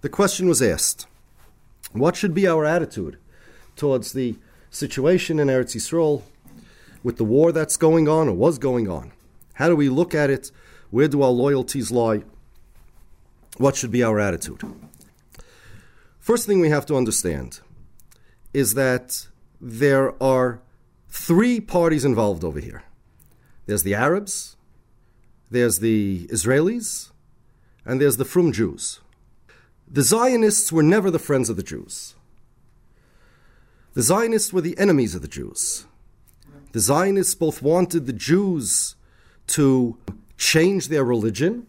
the question was asked, what should be our attitude towards the situation in Eretz Yisrael with the war that's going on or was going on? How do we look at it? Where do our loyalties lie? What should be our attitude? First thing we have to understand is that there are three parties involved over here. There's the Arabs, there's the Israelis, and there's the Frum Jews. The Zionists were never the friends of the Jews. The Zionists were the enemies of the Jews. The Zionists both wanted the Jews to change their religion,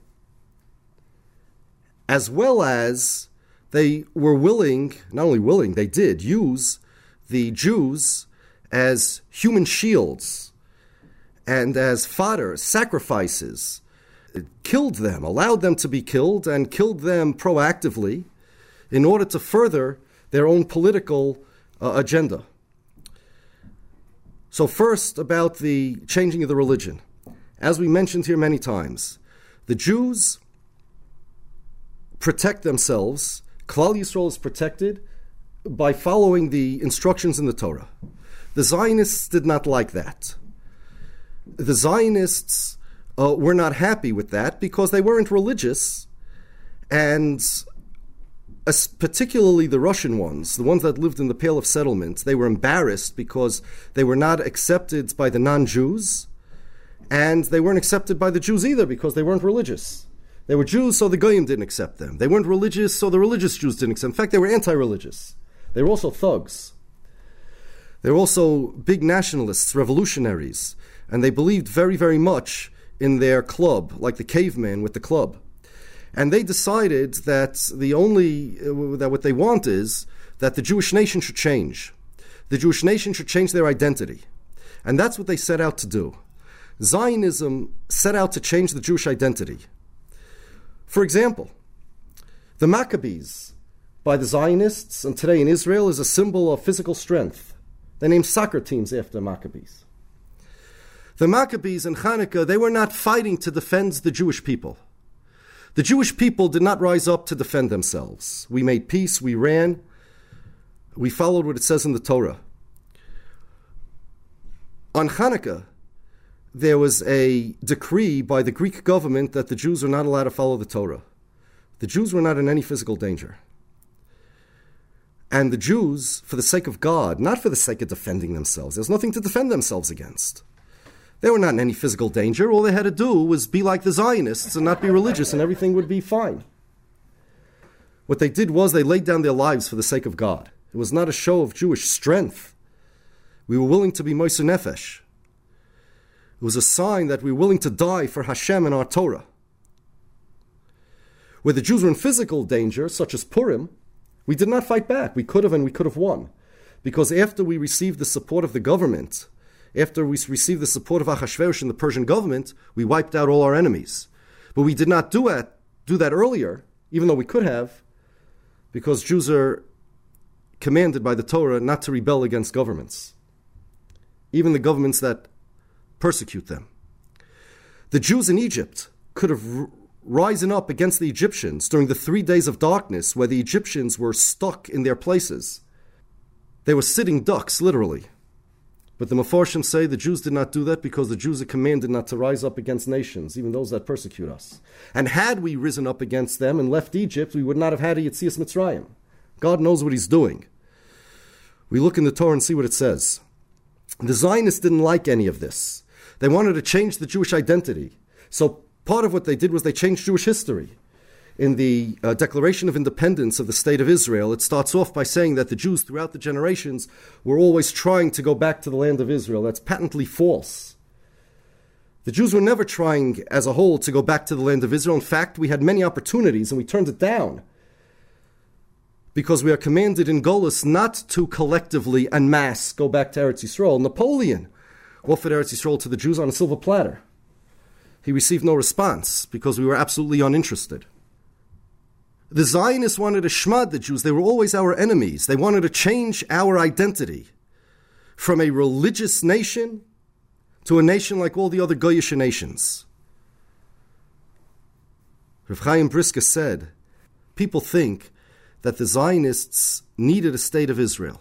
as well as they were willing, not only willing, they did use the Jews as human shields and as fodder, sacrifices, killed them, allowed them to be killed, and killed them proactively in order to further their own political agenda. So first, about the changing of the religion. As we mentioned here many times, the Jews protect themselves. Klal Yisrael is protected by following the instructions in the Torah. The Zionists did not like that. The Zionists were not happy with that because they weren't religious, and particularly the Russian ones, the ones that lived in the Pale of Settlement, they were embarrassed because they were not accepted by the non-Jews, and they weren't accepted by the Jews either because they weren't religious. They were Jews, so the Goyim didn't accept them. They weren't religious, so the religious Jews didn't accept them. In fact, they were anti-religious. They were also thugs. They were also big nationalists, revolutionaries, and they believed very, very much in their club, like the caveman with the club. And they decided that that what they want is that the Jewish nation should change. The Jewish nation should change their identity. And that's what they set out to do. Zionism set out to change the Jewish identity. For example, the Maccabees by the Zionists, and today in Israel, is a symbol of physical strength. They named soccer teams after Maccabees. The Maccabees in Hanukkah, they were not fighting to defend the Jewish people. The Jewish people did not rise up to defend themselves. We made peace, we ran, we followed what it says in the Torah. On Hanukkah, there was a decree by the Greek government that the Jews are not allowed to follow the Torah. The Jews were not in any physical danger. And the Jews, for the sake of God, not for the sake of defending themselves, there's nothing to defend themselves against. They were not in any physical danger. All they had to do was be like the Zionists and not be religious, and everything would be fine. What they did was they laid down their lives for the sake of God. It was not a show of Jewish strength. We were willing to be Moser Nefesh. It was a sign that we were willing to die for Hashem and our Torah. Where the Jews were in physical danger, such as Purim, we did not fight back. We could have, and we could have won. Because after we received the support of the government, after we received the support of Achashverosh and the Persian government, we wiped out all our enemies. But we did not do that earlier, even though we could have, because Jews are commanded by the Torah not to rebel against governments, even the governments that persecute them. The Jews in Egypt could have risen up against the Egyptians during the 3 days of darkness where the Egyptians were stuck in their places. They were sitting ducks, literally. But the Mefarshim say the Jews did not do that because the Jews are commanded not to rise up against nations, even those that persecute us. And had we risen up against them and left Egypt, we would not have had a Yetzias Mitzrayim. God knows what he's doing. We look in the Torah and see what it says. The Zionists didn't like any of this. They wanted to change the Jewish identity. So part of what they did was they changed Jewish history. In the Declaration of Independence of the State of Israel, it starts off by saying that the Jews throughout the generations were always trying to go back to the land of Israel. That's patently false. The Jews were never trying as a whole to go back to the land of Israel. In fact, we had many opportunities and we turned it down because we are commanded in Golus not to collectively en masse go back to Eretz Yisrael. Napoleon offered Eretz Yisrael to the Jews on a silver platter. He received no response because we were absolutely uninterested. The Zionists wanted to shmad the Jews. They were always our enemies. They wanted to change our identity from a religious nation to a nation like all the other Goyish nations. Rav Chaim Brisker said, people think that the Zionists needed a state of Israel,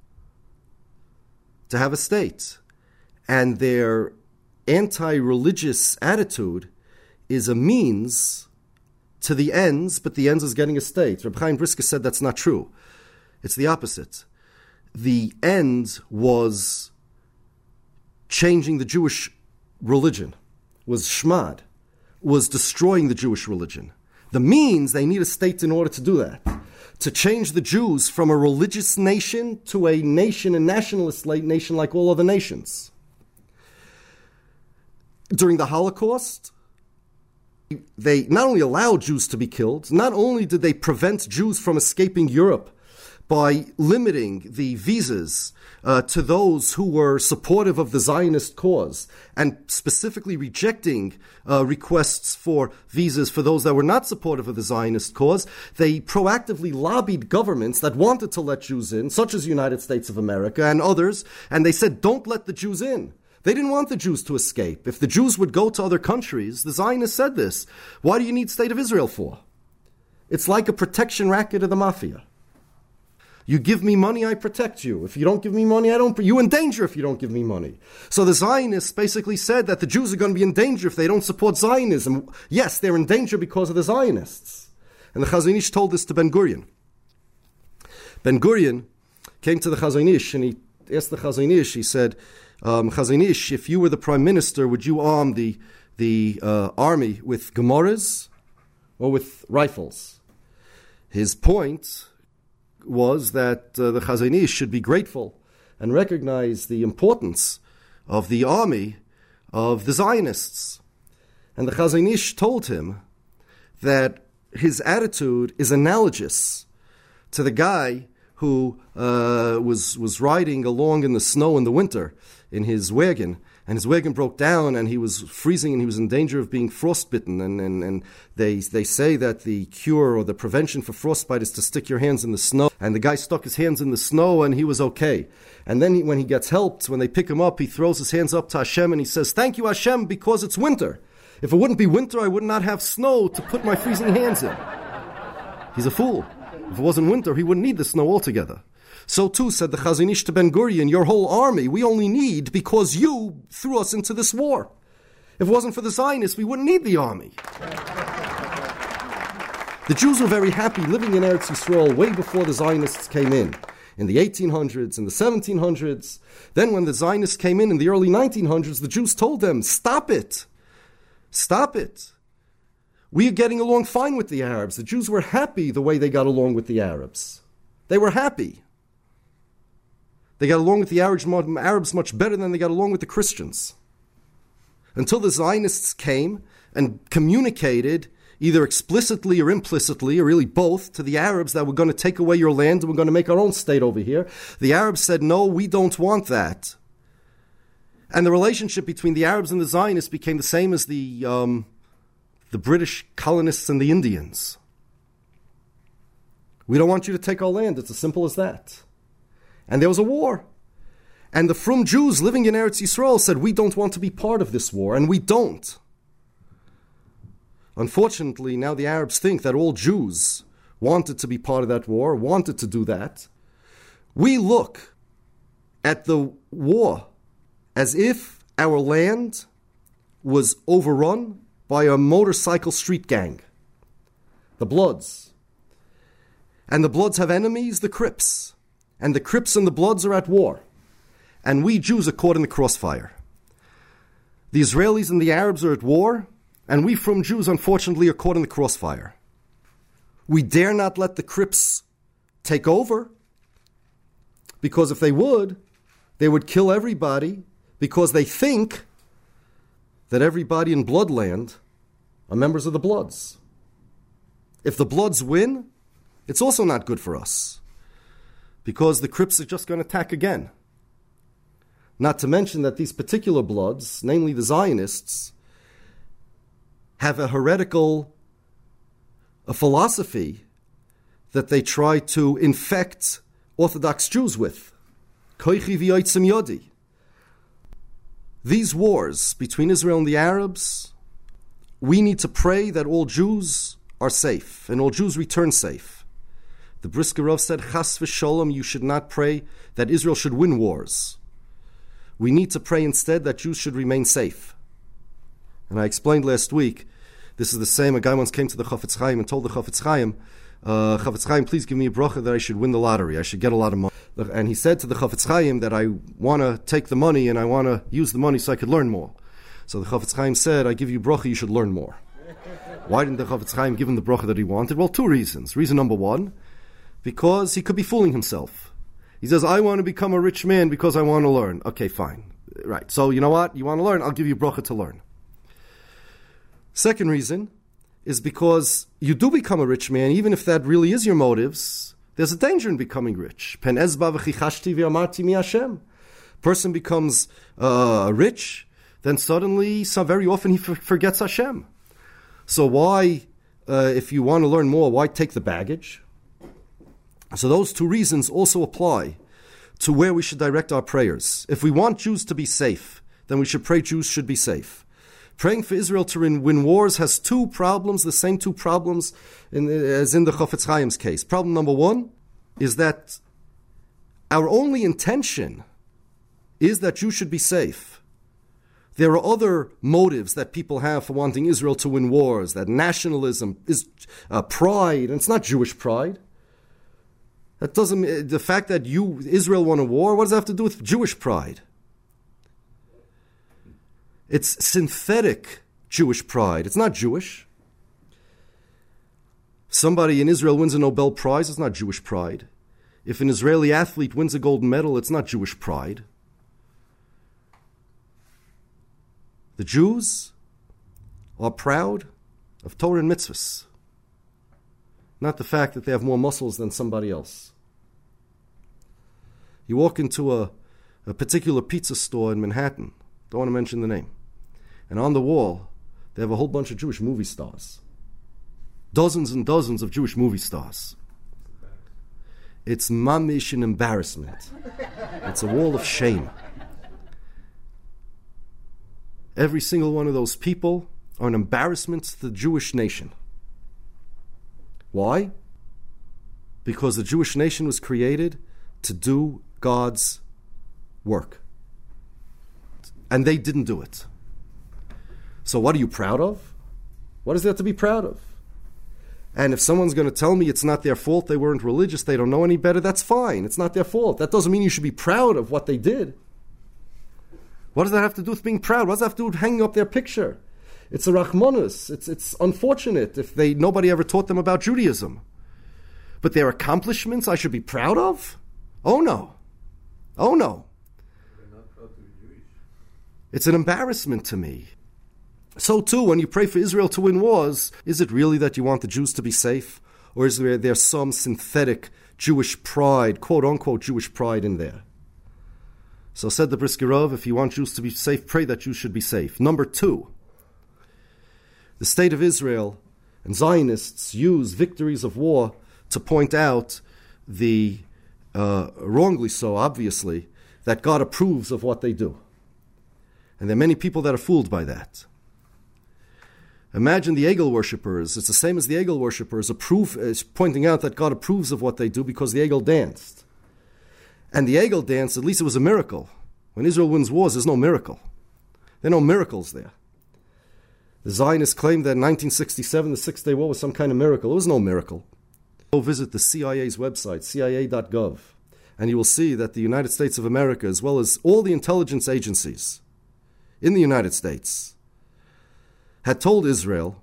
to have a state. And their anti-religious attitude is a means to the ends, but the ends is getting a state. Reb Chaim Brisker said that's not true. It's the opposite. The end was changing the Jewish religion, was shmad, was destroying the Jewish religion. The means, they need a state in order to do that. To change the Jews from a religious nation to a nation, a nationalist nation like all other nations. During the Holocaust, they not only allowed Jews to be killed, not only did they prevent Jews from escaping Europe by limiting the visas to those who were supportive of the Zionist cause and specifically rejecting requests for visas for those that were not supportive of the Zionist cause, they proactively lobbied governments that wanted to let Jews in, such as the United States of America and others, and they said, don't let the Jews in. They didn't want the Jews to escape. If the Jews would go to other countries, the Zionists said this, why do you need State of Israel for? It's like a protection racket of the mafia. You give me money, I protect you. If you don't give me money, you're in danger if you don't give me money. So the Zionists basically said that the Jews are going to be in danger if they don't support Zionism. Yes, they're in danger because of the Zionists. And the Chazon Ish told this to Ben Gurion. Ben Gurion came to the Chazon Ish and he asked the Chazon Ish, he said, Chazon Ish, if you were the prime minister, would you arm the army with Gemaras or with rifles? His point was that the Chazon Ish should be grateful and recognize the importance of the army of the Zionists. And the Chazon Ish told him that his attitude is analogous to the guy who was riding along in the snow in the winter in his wagon, and his wagon broke down and he was freezing and he was in danger of being frostbitten. And they say that the cure or the prevention for frostbite is to stick your hands in the snow. And the guy stuck his hands in the snow and he was okay. And then when he gets helped, when they pick him up, he throws his hands up to Hashem and he says, thank you Hashem because it's winter. If it wouldn't be winter, I would not have snow to put my freezing hands in. He's a fool. If it wasn't winter, he wouldn't need the snow altogether. So too, said the Chazon Ish to Ben Gurion, your whole army we only need because you threw us into this war. If it wasn't for the Zionists, we wouldn't need the army. The Jews were very happy living in Eretz Yisrael way before the Zionists came in the 1800s, in the 1700s. Then when the Zionists came in the early 1900s, the Jews told them, stop it. Stop it. We are getting along fine with the Arabs. The Jews were happy the way they got along with the Arabs. They were happy. They got along with the Arabs much better than they got along with the Christians. Until the Zionists came and communicated, either explicitly or implicitly, or really both, to the Arabs that we're going to take away your land and we're going to make our own state over here. The Arabs said, no, we don't want that. And the relationship between the Arabs and the Zionists became the same as the British colonists and the Indians. We don't want you to take our land. It's as simple as that. And there was a war. And the frum Jews living in Eretz Yisrael said, we don't want to be part of this war, and we don't. Unfortunately, now the Arabs think that all Jews wanted to be part of that war, wanted to do that. We look at the war as if our land was overrun by a motorcycle street gang, the Bloods. And the Bloods have enemies, the Crips. And the Crips and the Bloods are at war. And we Jews are caught in the crossfire. The Israelis and the Arabs are at war, and we from Jews, unfortunately, are caught in the crossfire. We dare not let the Crips take over, because if they would kill everybody, because they think that everybody in Bloodland are members of the Bloods. If the Bloods win, it's also not good for us, because the Crips are just going to attack again. Not to mention that these particular Bloods, namely the Zionists, have a heretical philosophy that they try to infect Orthodox Jews with. Koichi v'yotzim yodi. These wars between Israel and the Arabs, we need to pray that all Jews are safe and all Jews return safe. The Brisker Rov said, Chas v'sholom, you should not pray that Israel should win wars. We need to pray instead that Jews should remain safe. And I explained last week, this is the same, a guy once came to the Chafetz Chaim and told the Chafetz Chaim, Chafetz Chaim, please give me a bracha that I should win the lottery, I should get a lot of money. And he said to the Chafetz Chaim that I want to take the money and I want to use the money so I could learn more. So the Chafetz Chaim said, I give you bracha, you should learn more. Why didn't the Chafetz Chaim give him the bracha that he wanted? Well, two reasons. Reason number one, because he could be fooling himself. He says, I want to become a rich man because I want to learn. Okay, fine. Right. So you know what? You want to learn? I'll give you bracha to learn. Second reason is because you do become a rich man, even if that really is your motives, there's a danger in becoming rich. Pen ezba v'chichashti v'amarti mi Hashem. Person becomes rich, then suddenly, very often he forgets Hashem. So why, if you want to learn more, why take the baggage? So those two reasons also apply to where we should direct our prayers. If we want Jews to be safe, then we should pray Jews should be safe. Praying for Israel to win wars has two problems, the same two problems as in the Chafetz Chaim's case. Problem number one is that our only intention is that Jews should be safe. There are other motives that people have for wanting Israel to win wars, that nationalism is pride, and it's not Jewish pride. That doesn't. The fact that Israel won a war, what does that have to do with Jewish pride? It's synthetic Jewish pride. It's not Jewish. Somebody in Israel wins a Nobel Prize, it's not Jewish pride. If an Israeli athlete wins a gold medal, it's not Jewish pride. The Jews are proud of Torah and mitzvahs, not the fact that they have more muscles than somebody else. You walk into a particular pizza store in Manhattan, don't want to mention the name, and on the wall, they have a whole bunch of Jewish movie stars. Dozens and dozens of Jewish movie stars. It's mamish an embarrassment. It's a wall of shame. Every single one of those people are an embarrassment to the Jewish nation. Why? Because the Jewish nation was created to do God's work. And they didn't do it. So what are you proud of? What is there to be proud of? And if someone's going to tell me it's not their fault, they weren't religious, they don't know any better, that's fine. It's not their fault. That doesn't mean you should be proud of what they did. What does that have to do with being proud? What does that have to do with hanging up their picture? It's a rachmanus. It's unfortunate if nobody ever taught them about Judaism. But their accomplishments I should be proud of? Oh no. Oh no. They're not proud to be Jewish. It's an embarrassment to me. So too, when you pray for Israel to win wars, is it really that you want the Jews to be safe? Or is there some synthetic Jewish pride, quote-unquote Jewish pride in there? So said the Brisker Rov, if you want Jews to be safe, pray that Jews should be safe. Number two, the state of Israel and Zionists use victories of war to point out the, wrongly so, obviously, that God approves of what they do. And there are many people that are fooled by that. Imagine the Egel worshippers. It's the same as the Egel worshippers pointing out that God approves of what they do because the Egel danced. And the Egel dance, at least it was a miracle. When Israel wins wars, there's no miracle. There are no miracles there. The Zionists claimed that in 1967, the Six-Day War was some kind of miracle. It was no miracle. Go visit the CIA's website, cia.gov, and you will see that the United States of America, as well as all the intelligence agencies in the United States, had told Israel,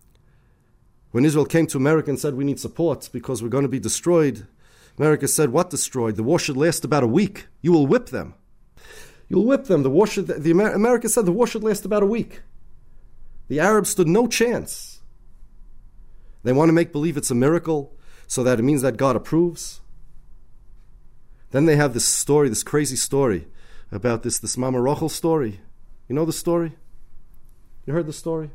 when Israel came to America and said, we need support because we're going to be destroyed, America said, what destroyed? The war should last about a week. You will whip them. You'll whip them. America said the war should last about a week. The Arabs stood no chance. They want to make believe it's a miracle so that it means that God approves. Then they have this story, this crazy story about this Mama Rachel story. You know the story? You heard the story?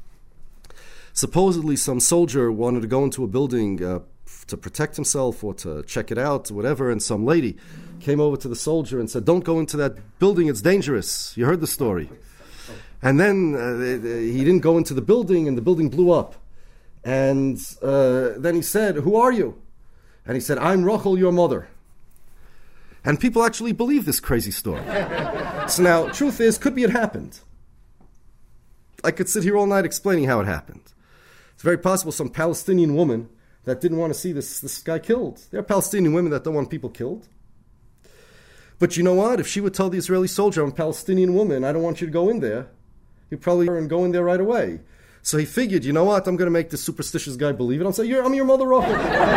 Supposedly some soldier wanted to go into a building to protect himself or to check it out or whatever, and some lady came over to the soldier and said, don't go into that building, it's dangerous. You heard the story. And then he didn't go into the building and the building blew up. And then he said, who are you? And he said, I'm Rachel, your mother. And people actually believe this crazy story. So now, truth is, could be it happened. I could sit here all night explaining how it happened. It's very possible some Palestinian woman that didn't want to see this guy killed. There are Palestinian women that don't want people killed. But you know what? If she would tell the Israeli soldier, I'm a Palestinian woman, I don't want you to go in there, he'd probably go in there right away. So he figured, you know what? I'm going to make this superstitious guy believe it. I'll say, I'm your mother, Rachel.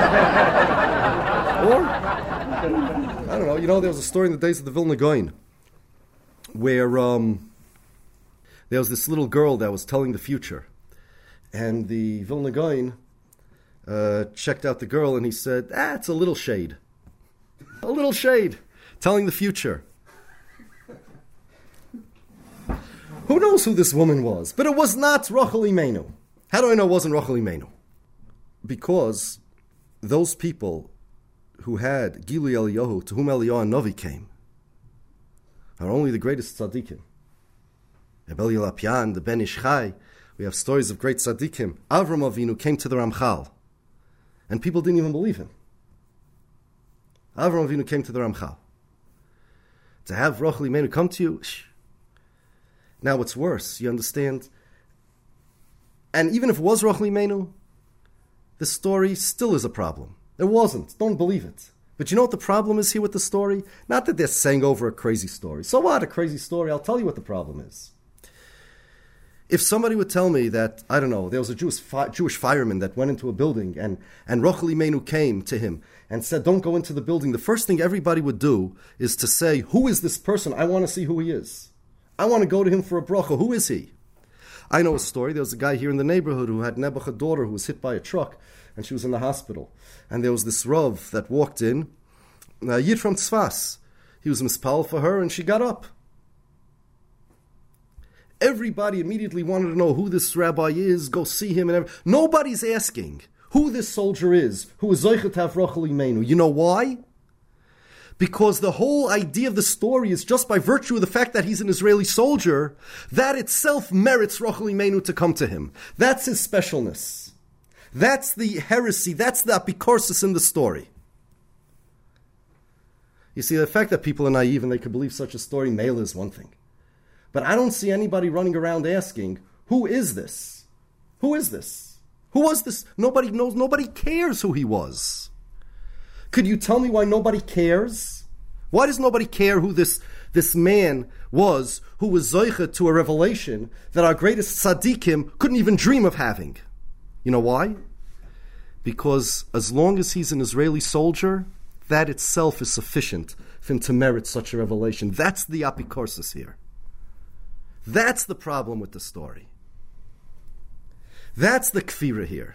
Or, I don't know, there was a story in the days of the Vilna Gaon where there was this little girl that was telling the future. And the Vilna Gaon checked out the girl and he said, it's a little shade. A little shade. Telling the future. Who knows who this woman was? But it was not Rachel Imenu. How do I know it wasn't Rachel Imenu? Because those people who had Gilui Eliyahu, to whom Eliyahu Novi came, are only the greatest tzaddikim. Rebbe Lapian, the Ben Ish Chai, we have stories of great tzaddikim. Avram Avinu came to the Ramchal, and people didn't even believe him. Avram Avinu came to the Ramchal. To have Rachel Imenu come to you, now what's worse, you understand? And even if it was Rachel Imenu, the story still is a problem. It wasn't. Don't believe it. But you know what the problem is here with the story? Not that they're saying over a crazy story. So what, a crazy story? I'll tell you what the problem is. If somebody would tell me that, I don't know, there was a Jewish fireman that went into a building and Rachel Imenu came to him and said, don't go into the building, the first thing everybody would do is to say, who is this person? I want to see who he is. I want to go to him for a bracha. Who is he? I know a story. There was a guy here in the neighborhood who had a daughter who was hit by a truck and she was in the hospital. And there was this Rav that walked in, Yid from Tzfas. He was mispal for her and she got up. Everybody immediately wanted to know who this rabbi is, go see him. Nobody's asking who this soldier is, who is Zoichet Hav Rachel Imenu. You know why? Because the whole idea of the story is just by virtue of the fact that he's an Israeli soldier, that itself merits Rachel Imenu to come to him. That's his specialness. That's the heresy, that's the apikorsis in the story. You see, the fact that people are naive and they could believe such a story, male is one thing. But I don't see anybody running around asking, who is this? Who is this? Who was this? Nobody knows, nobody cares who he was. Could you tell me why nobody cares? Why does nobody care who this man was who was zoicha to a revelation that our greatest tzaddikim couldn't even dream of having? You know why? Because as long as he's an Israeli soldier, that itself is sufficient for him to merit such a revelation. That's the apikorsis here. That's the problem with the story. That's the kfira here.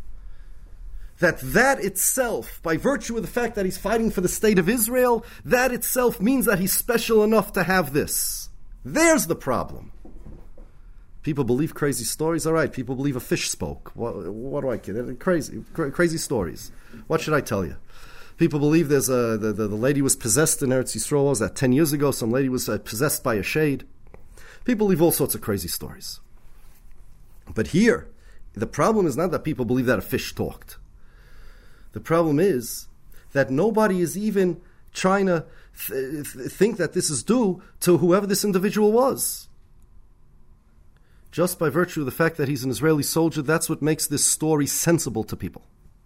That itself, by virtue of the fact that he's fighting for the state of Israel, that itself means that he's special enough to have this. There's the problem. People believe crazy stories. All right, people believe a fish spoke. What do I care? Crazy stories. What should I tell you? People believe there's the lady was possessed in Eretz Yisrael. What was that, 10 years ago? Some lady was possessed by a shade. People believe all sorts of crazy stories. But here, the problem is not that people believe that a fish talked. The problem is that nobody is even trying to think that this is due to whoever this individual was. Just by virtue of the fact that he's an Israeli soldier, that's what makes this story sensible to people.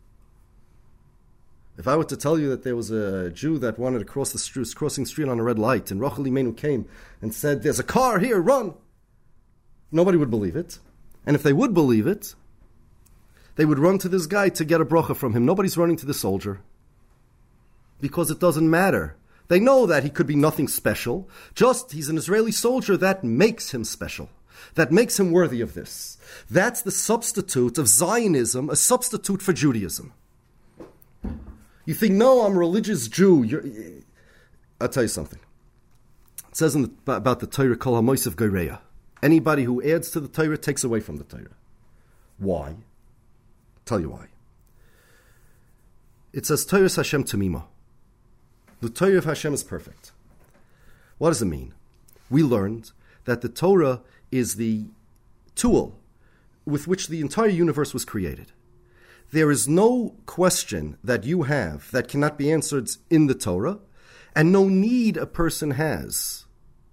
If I were to tell you that there was a Jew that wanted to cross the street, crossing the street on a red light, and Rachel Imenu came and said, there's a car here, run! Nobody would believe it. And if they would believe it, they would run to this guy to get a bracha from him. Nobody's running to the soldier. Because it doesn't matter. They know that he could be nothing special. Just, he's an Israeli soldier, that makes him special. That makes him worthy of this. That's the substitute of Zionism, a substitute for Judaism. You think, no, I'm a religious Jew. I'll tell you something. It says about the Torah, Kol HaMoisav Goreya. Anybody who adds to the Torah takes away from the Torah. Why? I'll tell you why. It says, Torah Hashem Tamima. The Torah of Hashem is perfect. What does it mean? We learned that the Torah is the tool with which the entire universe was created. there is no question that you have that cannot be answered in the Torah, and no need a person has,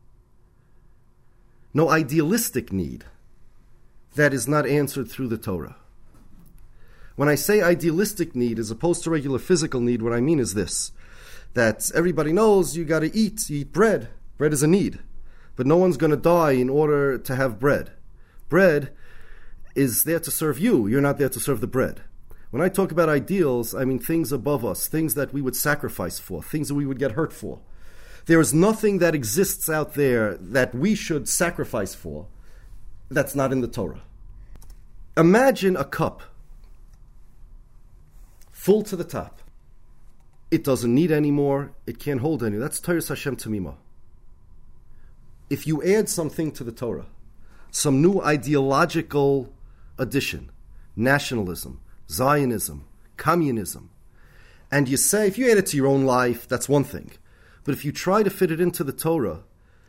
no idealistic need that is not answered through the Torah. When I say idealistic need as opposed to regular physical need, what I mean is this, that everybody knows you got to eat. You eat bread. Bread is a need. But no one's going to die in order to have bread. Bread is there to serve you. You're not there to serve the bread. When I talk about ideals, I mean things above us, things that we would sacrifice for, things that we would get hurt for. There is nothing that exists out there that we should sacrifice for that's not in the Torah. Imagine a cup full to the top. It doesn't need any more. It can't hold any. That's Torah Hashem Tamima. If you add something to the Torah, some new ideological addition, nationalism, Zionism, communism, and you say, if you add it to your own life, that's one thing. But if you try to fit it into the Torah,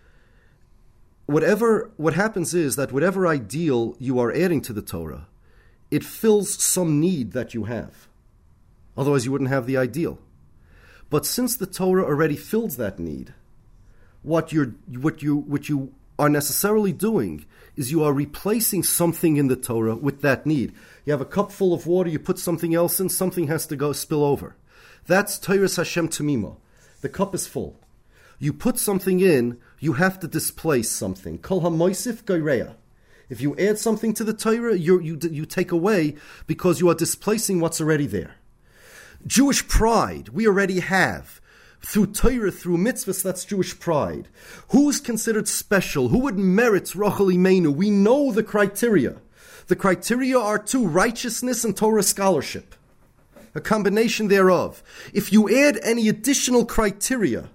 what happens is that whatever ideal you are adding to the Torah, it fills some need that you have. Otherwise you wouldn't have the ideal. But since the Torah already fills that need, what you are necessarily doing is you are replacing something in the Torah with that need. You have a cup full of water, you put something else in, something has to go spill over. That's Torah Hashem Tamima. The cup is full. You put something in, you have to displace something. Kol hamoisif geireya. If you add something to the Torah, you take away because you are displacing what's already there. Jewish pride, we already have. Through Torah, through mitzvahs, that's Jewish pride. Who's considered special? Who would merit Rachel Imenu? We know the criteria. The criteria are two, righteousness and Torah scholarship. A combination thereof. If you add any additional criteria,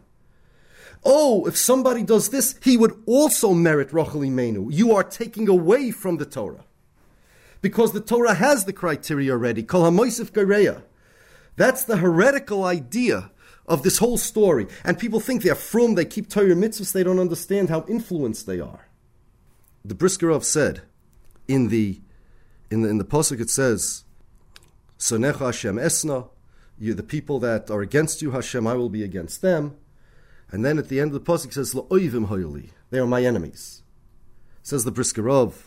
if somebody does this, he would also merit Rachel Imenu. You are taking away from the Torah. Because the Torah has the criteria already. Kol hamoisif geireya. That's the heretical idea of this whole story. And people think they're frum, they keep Torah mitzvahs, they don't understand how influenced they are. The Brisker Rov said, in the Pasuk it says, Sonecha Hashem esna, the people that are against you, Hashem, I will be against them. And then at the end of the Pasuk it says, La'oivim hoyli, they are my enemies. Says the Brisker Rov,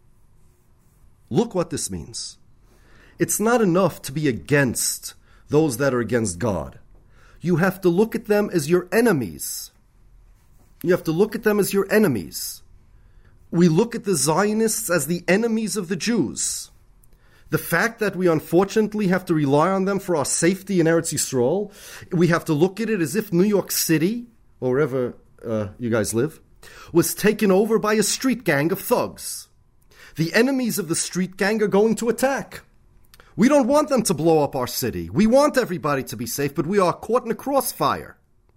look what this means. It's not enough to be against those that are against God. You have to look at them as your enemies. You have to look at them as your enemies. We look at the Zionists as the enemies of the Jews. The fact that we unfortunately have to rely on them for our safety in Eretz Yisrael, we have to look at it as if New York City, or wherever you guys live, was taken over by a street gang of thugs. The enemies of the street gang are going to attack. We don't want them to blow up our city. We want everybody to be safe, but we are caught in a crossfire.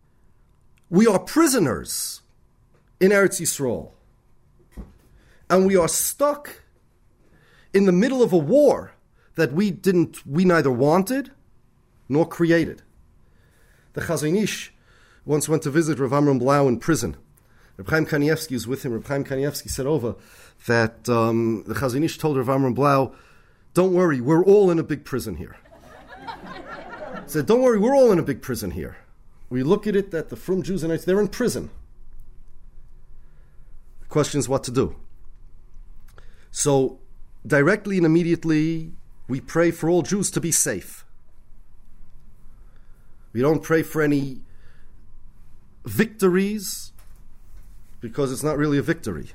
We are prisoners in Eretz Yisrael. And we are stuck in the middle of a war that we neither wanted nor created. The Chazon Ish once went to visit Rav Amram Blau in prison. Reb Chaim Kanievsky was with him. Reb Chaim Kanievsky said over that the Chazon Ish told Rav Amram Blau, don't worry, we're all in a big prison here. He said, don't worry, we're all in a big prison here. We look at it that the frum Jews and they're in prison. The question is what to do. So, directly and immediately, we pray for all Jews to be safe. We don't pray for any victories, because it's not really a victory.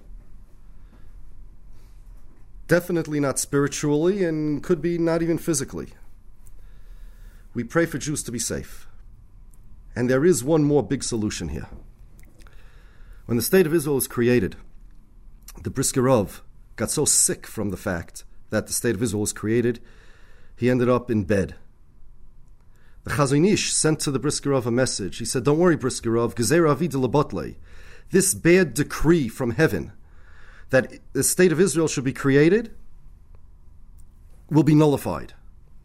Definitely not spiritually, and could be not even physically. We pray for Jews to be safe. And there is one more big solution here. When the state of Israel was created, the Brisker Rov got so sick from the fact that the state of Israel was created, he ended up in bed. The Chazon Ish sent to the Brisker Rov a message. He said, don't worry, Brisker Rov, Gezer Avi de Labotle, this bad decree from heaven that the state of Israel should be created will be nullified.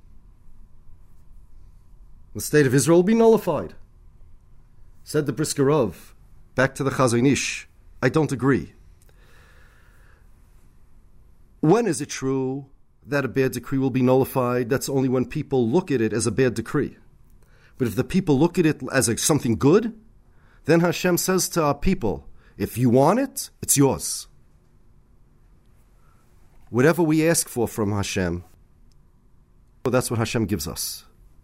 The state of Israel will be nullified. Said the Brisker Rov, back to the Chazon Ish, I don't agree. When is it true that a bad decree will be nullified, that's only when people look at it as a bad decree. But if the people look at it as something good, then Hashem says to our people, if you want it, it's yours. Whatever we ask for from Hashem, that's what Hashem gives us.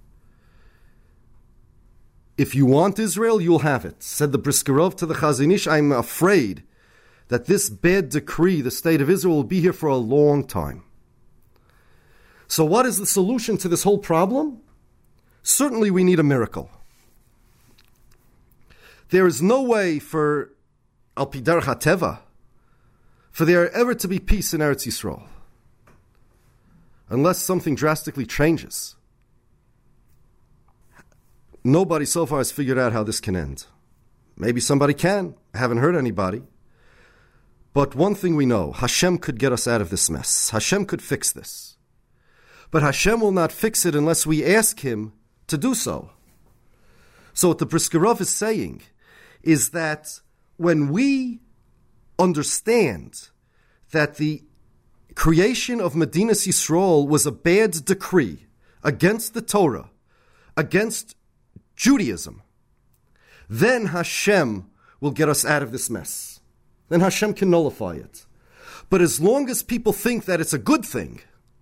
If you want Israel, you'll have it. Said the Briskerov to the Chazon Ish, I'm afraid that this bad decree, the state of Israel, will be here for a long time. So what is the solution to this whole problem? Certainly we need a miracle. There is no way for Al Pi Derech HaTeva for there ever to be peace in Eretz Yisrael unless something drastically changes. Nobody so far has figured out how this can end. Maybe somebody can. I haven't heard anybody. But one thing we know, Hashem could get us out of this mess. Hashem could fix this. But Hashem will not fix it unless we ask Him to do so. So what the Briskerov is saying is that when we understand that the creation of Medinas Yisrael was a bad decree against the Torah, against Judaism, then Hashem will get us out of this mess. Then Hashem can nullify it. But as long as people think that it's a good thing,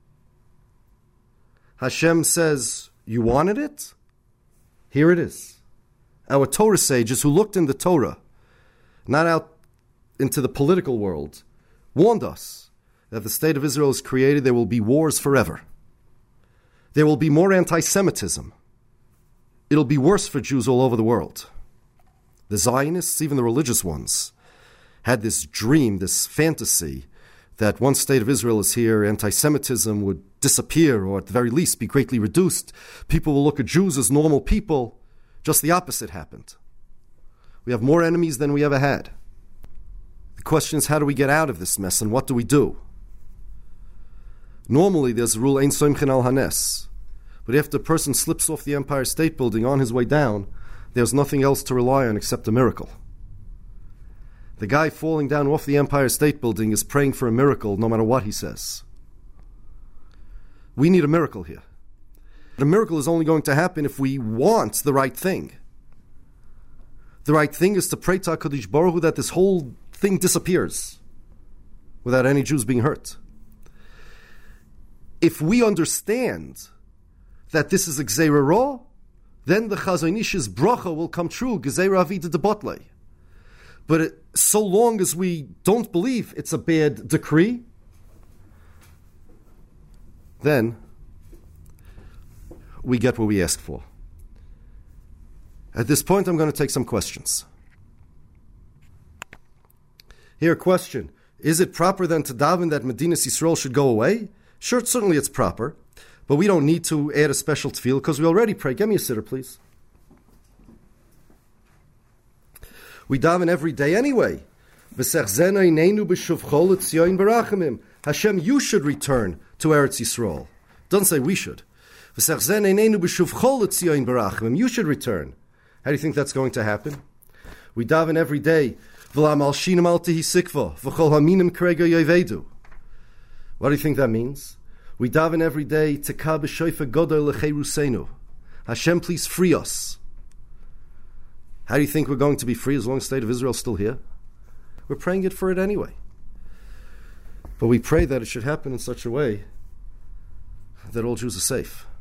Hashem says, you wanted it? Here it is. Our Torah sages who looked in the Torah, not out into the political world, warned us that if the state of Israel is created, there will be wars forever. There will be more anti-Semitism. It'll be worse for Jews all over the world. The Zionists, even the religious ones, had this dream, this fantasy, that once state of Israel is here, anti-Semitism would disappear, or at the very least be greatly reduced. People will look at Jews as normal people. Just the opposite happened. We have more enemies than we ever had. The question is, how do we get out of this mess, and what do we do? Normally, there's a rule, Ein Soimchen al Hanes. But if the person slips off the Empire State Building on his way down, there's nothing else to rely on except a miracle. The guy falling down off the Empire State Building is praying for a miracle no matter what he says. We need a miracle here. The miracle is only going to happen if we want the right thing. The right thing is to pray to HaKadosh Baruch Hu that this whole thing disappears without any Jews being hurt. If we understand that this is a Gzeira Ra, then the Chazon Ish's bracha will come true, Gzeira Avida de Botle. But so long as we don't believe it's a bad decree, then we get what we ask for. At this point, I'm going to take some questions. Here, a question. Is it proper then to daven that Medinas Yisrael should go away? Sure, certainly it's proper, but we don't need to add a special tefillah because we already pray. Give me a sitter, please. We daven every day anyway. Hashem, you should return to Eretz Yisrael. Don't say we should. You should return. How do you think that's going to happen? We daven every day. What do you think that means? We daven every day. Hashem, please free us. How do you think we're going to be free as long as the state of Israel is still here? We're praying for it anyway. But we pray that it should happen in such a way that all Jews are safe.